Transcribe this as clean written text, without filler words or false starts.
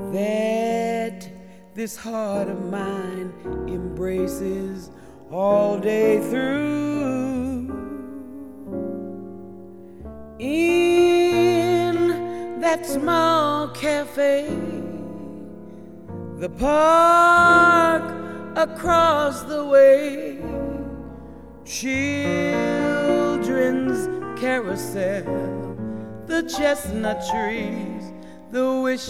that this heart of mine embraces all day through. In that small cafe, the park across the way, children's carousel, the chestnut trees, the wish